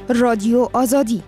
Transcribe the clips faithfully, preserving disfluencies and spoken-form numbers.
رادیو آزادی.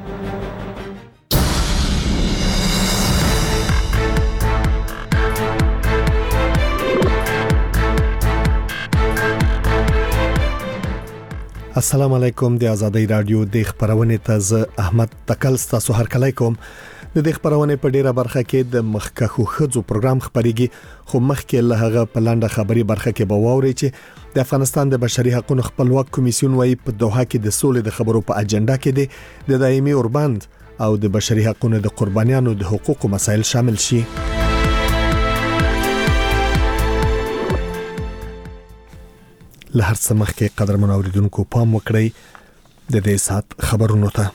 السلام علیکم. د آزادۍ رادیو د خبرونه ته احمد تکل تاسو هر کله کوم. د دې خبرونه په ډیره برخه کې د مخکخو خځو پروګرام خبريږي، خو مخکې له هغه په لاندې خبري برخه کې به واوري چې د افغانستان د بشري حقوقو خپلواک کمیسیون وايي په دوحه کې د سولې د خبرو په اجنډا کې د دایمي اوربند او د بشري حقوقو د قربانیانو د حقوقو مسایل شامل شي. له هر څه مخکې قدرمن اوریدونکو پام وکړئ د دې سات خبرونو ته.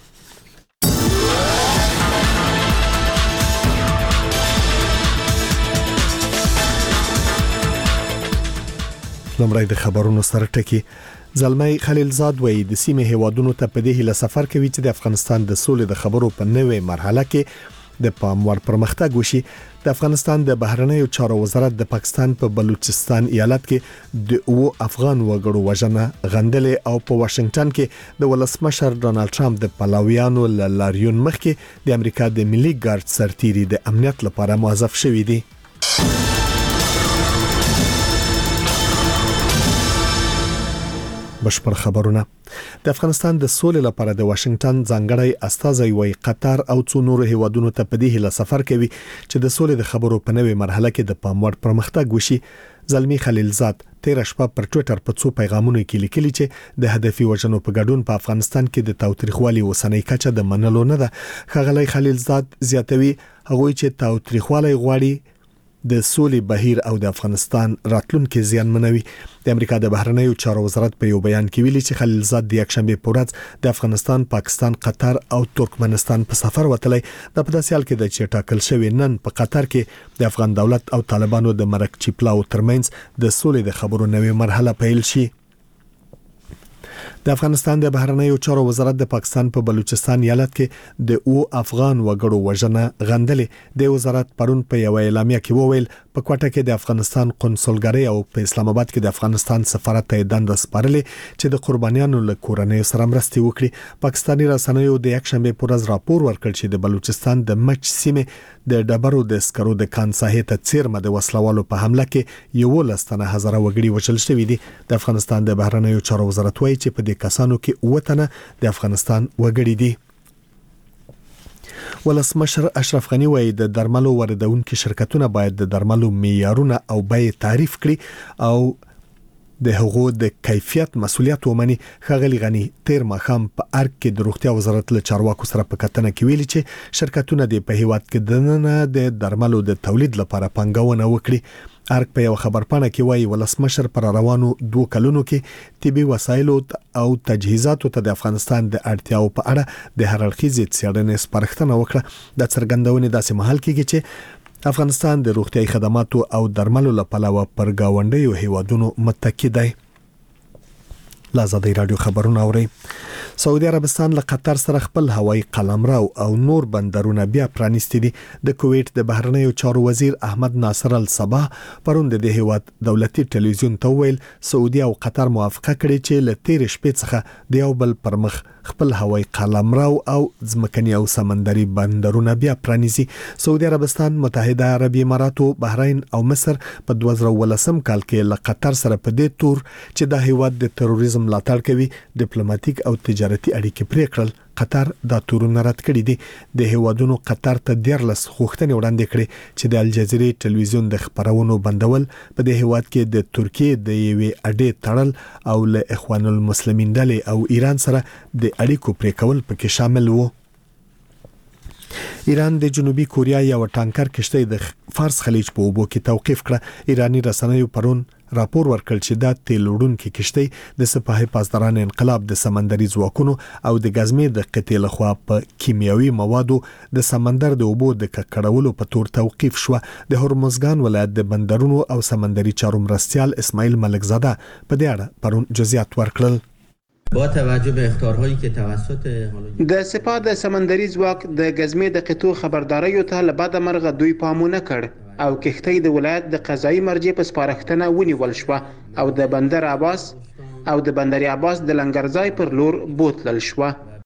لمړی د خبرونو سره ټکی. زلمی خلیلزاد وایي د سیمې هیوادونو ته په دې هیله سفر کوي چې د افغانستان د سولې د خبرو په نوې مرحله کې د پاموړ پرمختګ وشي. د افغانستان د بهرنیو چارو وزارت د پاکستان په بلوچستان ایالت کې د او افغان وګړو وژنه غندلې او په واشنگټن کې د ولسمشر ډونالد ټرمپ د پلاویانو لاریون مخکې د امریکا د ملي ګارد سرتیري د امنیت لپاره موظف شوی دی. بشپړ خبرونه. د افغانستان د سولې لپاره د واشنگټن ځانګړی استازی وای قطر او څو نور هیوادونو ته په دې هیله سفر کوي چې د سولې د خبرو په نوې مرحله کې د پاموړ پرمختګ وشي. زلمی خلیلزاد تیر شپه پر ټوئیټر په څو پیغامونو کې لیکلي چې د هدفي وژنو په ګډون په افغانستان کې د تاوتریخوالي وسنۍ کچه د منلو نه ده. خغلی خلیلزاد زیاتوي هغه چې تاوتریخوالي غواړي د سولې بهیر او د افغانستان راتلونکي زیان منوي. د امریکا د بهرنیو چارو وزارت په یو بیان کې ویلي چې خلیلزاد د یکشنبه په ورځ د افغانستان، پاکستان، قطر او ترکمنستان په سفر وتلی. د په داسې حال کې د چې ټاکل شوی نن په قطر کې د افغان دولت او طالبانو د مرکچی پلاو ترمنځ د سولې د خبرو نوې مرحله پیل شي. د افغانستان د بهرنیو چارو وزارت د پاکستان په بلوچستان ایالت کې د او افغان وګړو وژنه غندلې. د وزارت پرون په یو اعلامیه کې وویل په کوټه کې د افغانستان قونسلګرۍ او په اسلام آباد کې د افغانستان سفارت ته دنده سپارلې چې د قربانیانو له کورنۍ سره مرسته وکړي. پاکستاني رسنیو د یکشنبه په ورځ راپور ورکړ چې د بلوچستان د مچ سیمه د ډبرو د سکرو د کان ساحې ته څیرمه د وسلوالو په حمله کې یو لستنه هزاره وګړي وژل شوي دي. د افغانستان د بهرنیو چارو وزارت وایي چې په دې کسانو کې وطنه د افغانستان وګړي دي. ولسمشر اشرف غنی وایي د درملو واردونکو شرکتونه باید د درملو معیارونه او بیې تعریف کړي او د هغو د کیفیت مسؤلیت ومني. خغلی غنی تیر مخام په ارګ کې د روغتیا وزارت له چارواکو سره په کتنه کې ویلي چې شرکتونه د په هیواد کې دننه د درملو د تولید لپاره پنګونه وکړي. ارګ په یو خبرپاڼه کې وایي ولسمشر پر روانو دوه کلونو کې طبي وسایل او تجهیزاتو ته د افغانستان د اړتیاو په اړه د هر اړخیزې څېړنې سپارښتنه وکړه. د څرګندونې داسې مهال کې چې افغانستان د روغتیايي خدماتو او درملو لپاره پر گاونډیو هیوادونو متکی دی. آزادۍ رادیو خبرونه اوري. سعودي عربستان له قطر سره خپل هوایي قلمرو او نور بندرونه بیا پرانیستي دي. د کویت د بهرنیو چارو وزیر احمد ناصر الصباح پرون د هیواد دولتي ټلویزیون ته ویل سعودي او قطر موافقه کړې چې له تیر شپې څخه د یو بل پرمخ خپل هوایي قلمرو او ځمکني او سمندري بندرونه بیا پرانیزي. سعودي عربستان، متحده عربي اماراتو، بحرین او مصر په دوه زره ولسم کال کې له قطر سره په دې تور چې د هیواد د تروریزم ملاتړ کوي ډیپلوماټیک او تجارتي اړیکې پرې کړل. قطر دا تورونه رد کړی دي. د هیوادونو قطر ته دیرلس غوښتنې وړاندې کړې چې د الجزیرې ټلویزیون د خبرونو بندول، په دې هیواد کې د ترکیې د یوې اډې تړل او له اخوان المسلمین ډلې او ایران سره د اړیکو پرې کول پکې شامل وو. ایران د جنوبي کوریا یو ټانکر کشته د فارس خلیج په اوبو کې توقیف کړه. ایرانی رسنیو پرون راپور ورکړ چې دا تیل وړونکي کشته د سپاهي پاسداران انقلاب د سمندري ځواکونو او د غزمې د قطې لخوا په کیمیاوي موادو د سمندر د اوبو د ککړولو په تور توقیف شو. د هرمزګان ولایت د بندرونو او سمندري چارو مرستيال اسماعیل ملکزاده په دې اړه پرون جزئیات ورکړل. با توجه به اخطارهایی که توسط د سپاه د سمندري ځواک د غزمې د قطو خبرداري ته لبد مرغه دوی پامونه کړ او کښتۍ د ولایت د قضایي مرجع په سپارښتنه ونیول شو او د بندر عباس او د بندر عباس د لنګرځای پر لور بوتلل شو.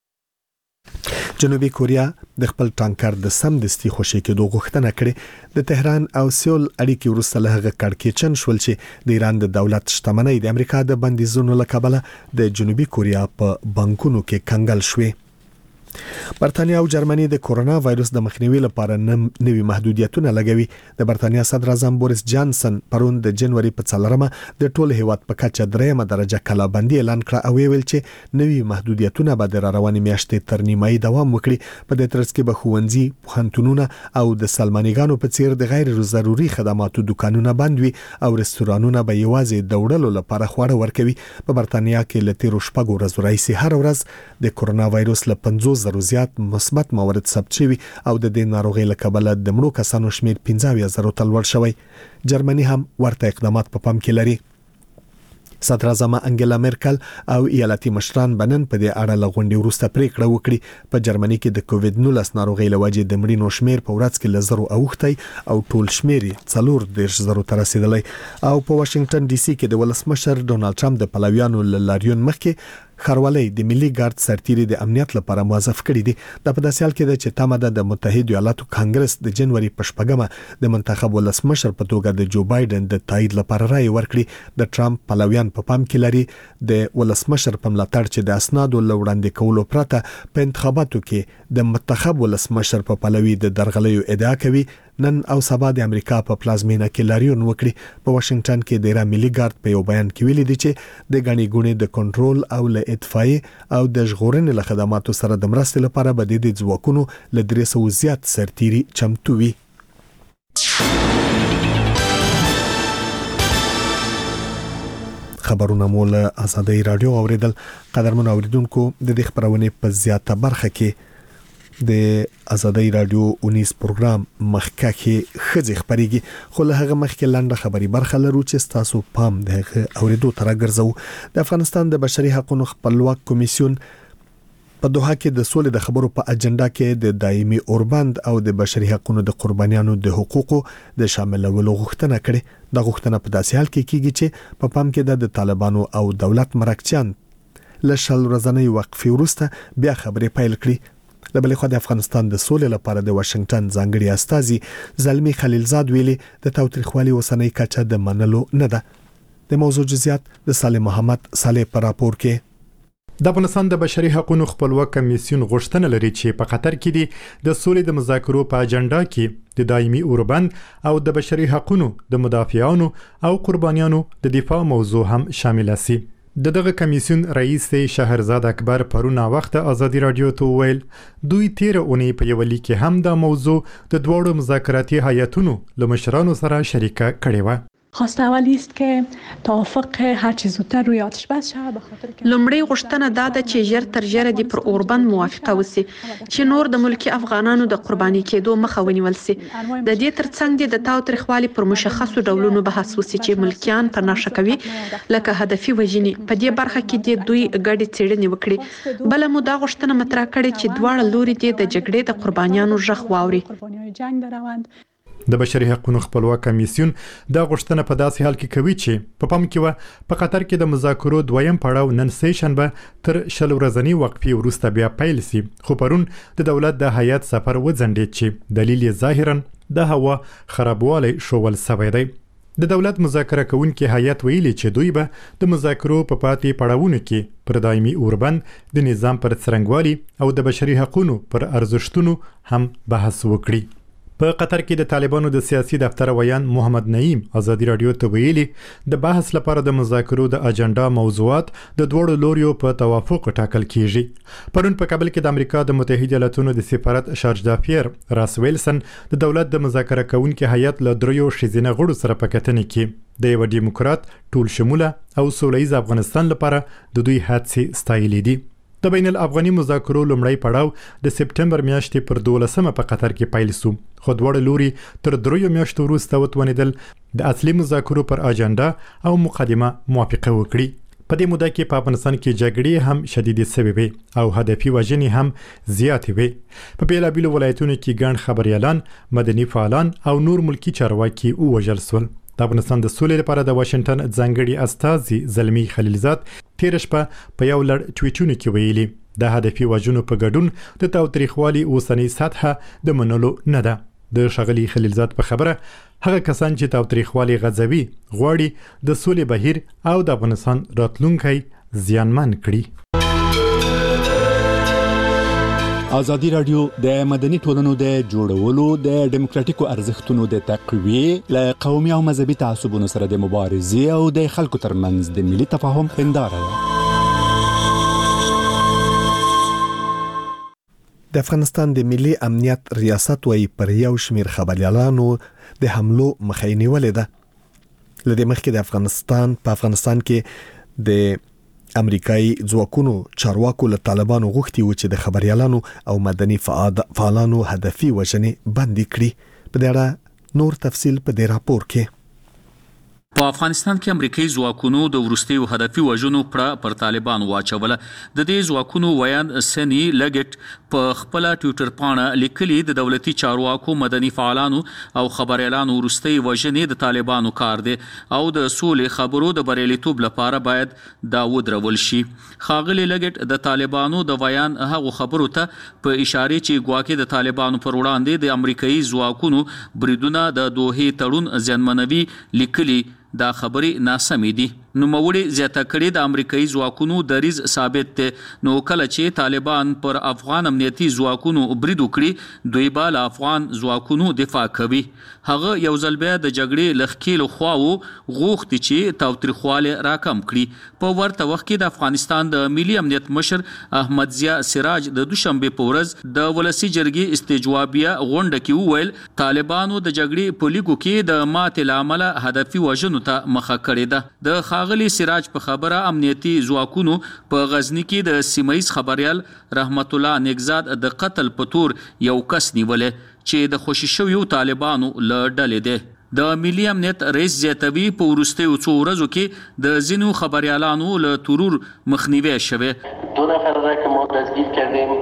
جنوبي کوریا د خپل ټانکر د سمدستي خوشي کېدو غوښتنه کړې. د تهران او سیول اړیکې وروسته له هغه کړکېچن شول چې د ایران د دولت شتمنۍ د امریکا د بندیزونو له کبله د جنوبي کوریا په بانکونو کې کنګل شوې. برتانیا او جرمني د کورونا وایروس د مخنیوي لپاره نوي محدودیتونه لګوي. د برتانیا صدر اعظم بوریس جانسن پرون د جنوري په څلورمه د ټول هیواد په کچه دریمه درجه کلابندي اعلان کړه او ویل چې نوي محدودیتونه به د رواني میاشتې تر نیمایي دوام وکړي. په دې ترڅ کې به ښوونځي، پوهنتونونه او د سلمانیګانو په څیر د غیر ضروري خدماتو دکانونه بند وي او رستورانونه به یوازې د وړلو لپاره خواړه ورکوي. په برتانیا کې له تیرو شپږو ورځو راهیسې هر ورځ د کورونا وایروس له پنځوس زرو زیات مثبت موارد ثبت شوي او د دې ناروغۍ له کبله د مړو کسانو شمیر پنځه اویا زرو ته لوړ شوی. جرمني هم ورته اقدامات په پام کې لري. صدر اعظم انګلا مرکل او ایالتي مشران بنن په دې اړه لغونډي وروسته پریکړه وکړي. په جرمني کې د کووډ نولس ناروغۍ له وجې د مړینو شمیر په ورځ کې لزرو اوختي او ټول شمیر څلور دیرش زرو ته رسیدلی. او په واشنگټن ډي سي کې د ولسمشر ډونالد ټرمپ د پلویانو لاریون مخکې خروالي د ملي ګارد سرتیري د امنیت لپاره موظف کړي دي. د په داسې حال کې د چې تامه د متحده ایالاتو کانګرس د جنوري په شپږمه د منتخب ولسمشر په توګه د جو بایدن د تایید لپاره رائے ورکړي. د ټرمپ پلویان په پام کې لري د ولسمشر په ملاتړ چې د اسنادو لوړاندې کولو پرته په انتخاباتو کې د منتخب ولسمشر په پلوي د درغلیو ادعا کوي. نن او سبا د امریکا په پلازمینه کې لاریون وکړي. په واشنگټن کې د ایران ملي ګارد په یو بیان کې ویلي دي چې د غني ګونې د کنټرول او له اطفائي او د ژغورنې له خدماتو سره د مرستې لپاره به د دې ځواکونو له درې سوو زیات سرتیري چمتو وي. خبرونه مول آزادۍ رادیو اوریدل. قدرمن اوریدونکو د دې خبرونه په زیاته برخه کې د آزادۍ رادیو اونیس پروګرام مخکې خځې خبريږي. خو له هغه مخکې لنډه خبري برخه لرو چې تاسو پام دغه اوریدو تر راګرځو. د افغانستان د بشري حقوقو خپلواک کمیسیون په دوحه کې د سولې د خبرو په اجنډا کې د دایمي اوربند او د بشري حقوقو د قربانیانو د حقوقو د شاملولو غوښتنه کړې. د غوښتنه په داسې حال کې کیږي چې په پام کې د طالبانو او دولت مرکچیان له شل ورځې وقفې وروسته بیا خبرې پیل کړې. د بلې خوا د افغانستان د سولې لپاره د واشنگټن ځانګړي استازي زلمی خلیلزاد ویلي د تاوتریخوالي اوسنۍ کچه د منلو نه ده. د موضوع جزئیات د صالح محمد صالح پر راپور کې. د افغانستان د بشري حقوقو خپلواک کمیسیون غوښتنه لري چې په قطر کې د سولې د مذاکرو په اجنډا کې د دایمي اوربند او د بشري حقوقو د مدافعانو او قربانیانو د دفاع موضوع هم شامل شي. د دغه کمیسیون رئیس شهرزاد اکبر پرونه وخت آزادی رادیو ته ویل دوی تیر اونۍ په یو لیک هم دا موضوع د دوړو مذاکراتی هیئتونو له مشرانو سره شریکه کړې و. خواست اولی است که توافق هر چه زودتر روی آتش بس شود به خاطر که لومړی غوښتنه دا ده چې ژر تر ژره د پر اوربند موافقه وسی چې نور د ملکی افغانانو د قرباني کېدو مخه ونیول سي. د دې ترڅنګ د تاوتریخوالي پر مشخصو ډولونو بحث وسی چې ملکیان په ناشه کوي لکه هدفي وژنې. په دې برخه کې د دوی ګډي څېړنې وکړي. بل مو دا غوښتنه مطرح کړې چې دواړه لوري د جګړې د قربانیانو ژغ واوري. د بشري حقوقو خپلواک کمیسیون دا غوښتنه په داسې حال کې کوي چې په پام کې و په قطر کې د مذاکرو دویم پړاو نن سه شنبه تر شل ورځنی وقفې وروسته بیا پیل سي. خو پرون د دولت د هیئت سفر وځنډید چې دلیل یې ظاهرا د هوا خرابوالی شوول سوی دی. د دولت مذاکره کوونکي هیئت ویلي چې دوی به د مذاکرو په پاتې پړاوونو کې پر دایمي اوربند د نظام پر څرنګوالي او د بشري حقوقو پر ارزښتونو هم بحث وکړي. په قطر کې د طالبانو د سیاسي دفتر ویان محمد نعیم آزادی رادیو ته ویلي د بحث لپاره د مذاکرو د اجنډا موضوعات د دوړو لوریو په توافق ټاکل کیږي. پرون په کابل کې د امریکا د متحده ایالاتونو د سفارت شارج دافیر راس ویلسن د دولت د مذاکره کوونکي هیئت له دریو ښځینه غړو سره په کتنې کې د یو دیموکرات ټول شموله او سولهییز افغانستان لپاره د دوی هڅې ستایلې دي. د بین الافغاني مذاکرو لومړی پړاو د سپټمبر میاشتې پر دولسمه په قطر کې پیل شو. خو دواړه لوري تر دریو میاشتو وروسته وتوانېدل د اصلي مذاکرو پر اجنډا او مقدمه موافقه وکړي. په دې موده کې په افغانستان کې جګړې هم شدیدې شوې وې او هدفي وژنې هم زیاتې وې. په بیلابیلو ولایتونو کې ګڼ خبریالان، مدني فعالان او نور ملکی چارواکي ووژل شول. د افغانستان د سولې لپاره د واشنگټن ځانګړي استازي زلمی خلیلزاد تیر شپه په یو لړ ټویټونو کې ویلي د هدفي وژنو په ګډون د تاوتریخوالي اوسنۍ سطحه د منلو نه ده. د ښاغلي خلیلزاد په خبره هغه کسان چې تاوتریخوالي غځوي غواړي د سولې بهیر او د افغانستان راتلونکی زیانمن کړي. ازادي رادیو د مدني ټولنو د جوړولو د ډیموکراتیکو ارزښتونو د تقویې له قومي او مذهبي تعصبونو سره د مبارزې او د خلکو ترمنځ د ملي تفاهم هنداره ده. د افغانستان د ملي امنیت ریاست وايي پر یو شمیر خبريالانو د حملو مخه نیولې ده. لدې مخکې د افغانستان په افغانستان کې د امریکایي ځواکونو چارواکو له طالبانو غوښتي و چې د خبريالانو او مدني فعالانو هدفي وژنې بندي کړي. په دې اړه نور تفصیل په دې راپور کې. په افغانستان کې امریکایي ځواکونو د ورستیو هدفي وژنو پر طالبان واچوله. د دې ځواکونو ویان سنی لګټ په خپل ټوئیټر باندې لیکلي د دولتي چارواکو مدني فعالانو او خبريالانو ورستي وژنې د طالبانو کار دی او د سولې خبرو د بریالیتوب لپاره باید دا ودرول شي. خاغلی لګټ د طالبانو د ویان هغه خبرو ته په اشاره چې ګواکې د طالبانو پر وړاندې د امریکایي ځواکونو بریدونه د دوه تړون ځنمنوي لیکلي دا خبري ناسمې دي. نو موړي زیاته کړي د امریکایي ځواکونو دریز ثابت ته نو کله چې طالبان پر افغان امنیتي ځواکونو برید وکړي دوی به له افغان ځواکونو دفاع کوي. هغه یو ځل بیا د جګړې لخکېلو خواو غوښتي چې تاوتریخواله راکم کړي. په ورته وخت کې د افغانستان د ملي امنیت مشر احمد ضیاء سراج د دوشنبه په ورځ د ولسی جرګې استجوابیه غونډه کې وویل طالبانو د جګړې په لیګو کې د ماتې لامل هدفي وژنو ته مخه کړې ده. د خاغلی سراج په خبره امنیتي ځواکونو په غزنی کې د سیمایي خبريال رحمت الله نگزاد د قتل په تور یو کس نیولې چې د خوشی شویو طالبانو له ډلې ده. د ملي امنیت رئیس زیاتوي په ورستیو څو ورځو کې د زینو خبريالانو له ترور مخنیوي شوه. دو نفر را که ما دستگیر کردیم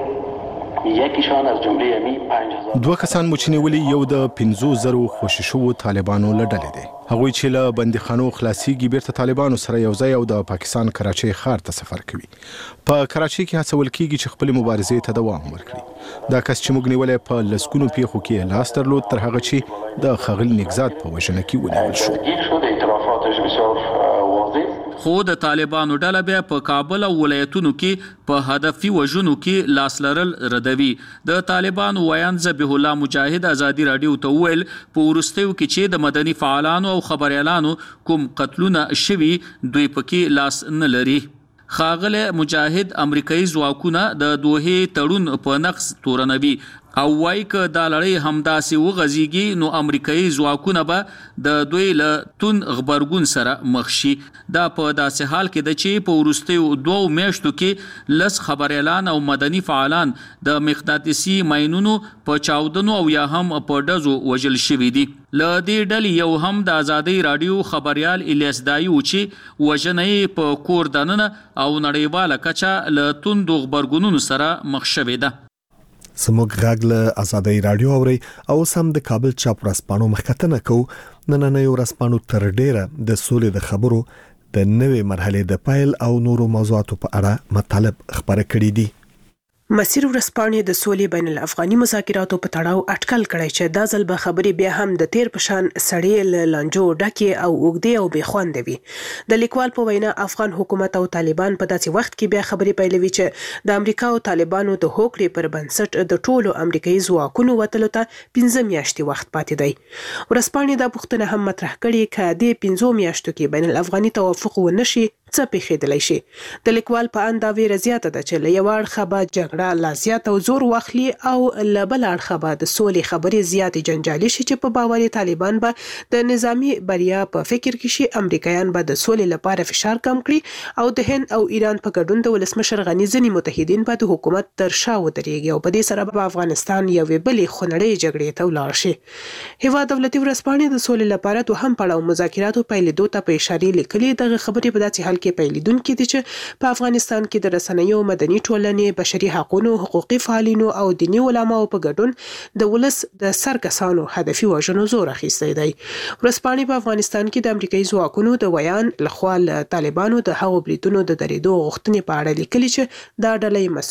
یکیشان از جمله امی پنج هزار دوه کسان مو چې نیولي یو د پنځو زرو خوشی شوو طالبانو له ډلې دي. هغوی چې له بندیخانو خلاصيږي بیرته طالبانو سره یو ځای او د پاکستان کراچۍ ښار ته سفر کوي. په کراچۍ کې هڅول کیږي چې خپل مبارزې ته دوام ورکړي. دا کس چې موږ نیولې په لسګونو پیښو کې لاس درلود تر هغه چې د خغل نگزاد په وژنه کې ونیول شو. خو د طالبانو ډله بیا په کابل او ولایتونو کې په هدفي وژنو کې لاس لرل ردوي. د طالبانو ویان ذبیح الله مجاهد ازادي رادیو ته ویل په ورستیو کې چې د مدني فعالانو او خبريالانو کوم قتلونه شوي دوی پکې لاس نه لري. خاغله مجاهد امریکایي ځواکونه د دوه تړون په نقص تورنوي او وای ک د لړۍ همداسې وغځيږي نو امریکایي ځواکونه به د دوی له تون خبرګون سره مخ شي. دا په داسې حال کې د چې په ورستیو دوه میاشتو کې لس خبريالان او مدني فعالان د مقناطیسي ماینونو په چاودنو او یا هم په ډزو وژل شوي دي. له دې ډلې یو هم د ازادي رادیو خبريال الیاس دایو چې وژنې په کور دننه او نړیواله کچه له توندو خبرګونونو سره مخ شوې ده. سموږ غږ له ازادي رادیو اوري او سم د کابل چاپ ورځپاڼو مخکتنه کو نننې ورځپاڼو تر ډیره د سولې د خبرو د نوې مرحله د پایل او نورو موضوعاتو په اړه مطالب خبره کړې دي. مسیر ورځپاڼې د سولې بین الافغاني مذاکراتو په تړاو اټکل کړی چې دا ځل به خبرې بیا هم د تیر پشان سړې ل لانجو ډکې او اوګدې او بې خوند وي. د لیکوال په وینا افغان حکومت او طالبان په داسې وخت کې بیا خبرې پیلوي چې د امریکا او طالبانو د هوکړې پر بنسټ د ټولو امریکایي ځواکونو وتلو ته پنځه میاشتې وخت پاتې دی. ورځپاڼې دا پوښتنه هم مطرح کړې چې د پنځو میاشتو کې بین الافغاني توافق ونشي څه پیښیدلی شي. د لیکوال په اند دا ویره زیاته ده چې له یو اړخه به جګړه لا زیات او زور واخلي او له بل اړخه به د سولې خبرې زیاتې جنجالي شي چې په باور طالبان به د نظامی بریا په فکر کې شي. امریکایان به د سولې لپاره فشار کم کړي او د هند او ایران په ګډون د ولسمشر غني ځینې متحدین به د حکومت تر شا ودرېږي او په دې سره به افغانستان یوې بلې خونړۍ جګړې ته ولاړ شي. هیواد دولتي ورځپاڼې د سولې لپاره دوهم پړاو مذاکراتو پیلېدو ته په اشاره لیکلي. دغه خبرې په داسې حال کې پیلېدونکې دي چې په افغانستان کې د رسنیو مدني ټولنې بشري حقوقو حقوقي فعالینو او دیني علماو په ګډون د ولس د سرکسانو هدفي وژنو زور اخیستی دی. ورځپاڼې په افغانستان کې د امریکایي ځواکونو د ویان لخوا طالبانو د هغو بریدونو د درېدو غوښتنې په اړه لیکلي چې دا ډله